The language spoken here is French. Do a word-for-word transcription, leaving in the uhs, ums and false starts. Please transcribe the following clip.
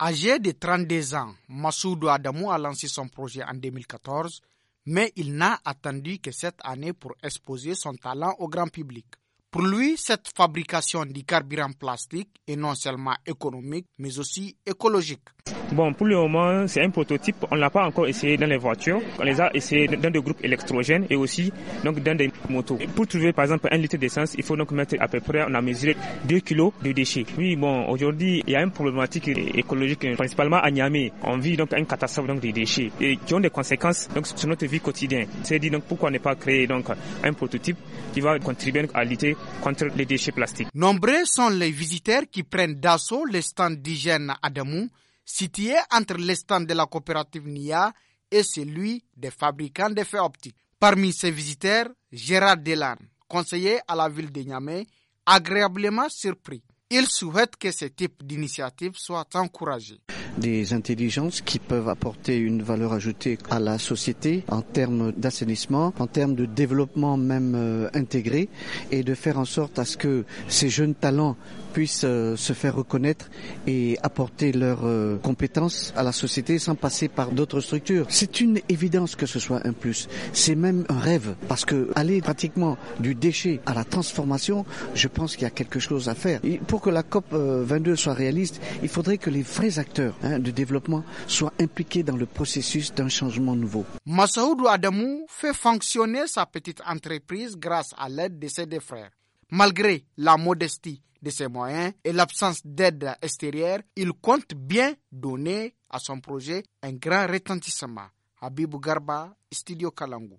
Âgé de trente-deux ans, Massoudou Adamou a lancé son projet en deux mille quatorze, mais il n'a attendu que cette année pour exposer son talent au grand public. Pour lui, cette fabrication du carburant plastique est non seulement économique, mais aussi écologique. Bon, pour le moment, c'est un prototype. On ne l'a pas encore essayé dans les voitures. On les a essayés dans des groupes électrogènes et aussi donc dans des motos. Pour trouver par exemple un litre d'essence, il faut donc mettre à peu près, on a mesuré deux kilos de déchets. Oui, bon, aujourd'hui, il y a une problématique écologique, principalement à Niamey. On vit donc une catastrophe donc des déchets et qui ont des conséquences donc sur notre vie quotidienne. C'est dit donc pourquoi ne pas créer donc un prototype qui va contribuer à lutter contre les déchets plastiques. Nombreux sont les visiteurs qui prennent d'assaut les stands d'hygiène Adamou, situé entre les stands de la coopérative N I A et celui des fabricants d'effets optiques. Parmi ces visiteurs, Gérard Delan, conseiller à la ville de Niamey, agréablement surpris. Il souhaite que ce type d'initiative soit encouragé. Des intelligences qui peuvent apporter une valeur ajoutée à la société en termes d'assainissement, en termes de développement même euh, intégré, et de faire en sorte à ce que ces jeunes talents puissent euh, se faire reconnaître et apporter leurs euh, compétences à la société sans passer par d'autres structures. C'est une évidence que ce soit un plus. C'est même un rêve parce que aller pratiquement du déchet à la transformation, je pense qu'il y a quelque chose à faire. Et pour que la C O P vingt-deux soit réaliste, il faudrait que les vrais acteurs hein, de développement soient impliqués dans le processus d'un changement nouveau. Massoudou Adamou fait fonctionner sa petite entreprise grâce à l'aide de ses deux frères. Malgré la modestie de ses moyens et l'absence d'aide extérieure, il compte bien donner à son projet un grand retentissement. Habibou Garba, Studio Kalangu.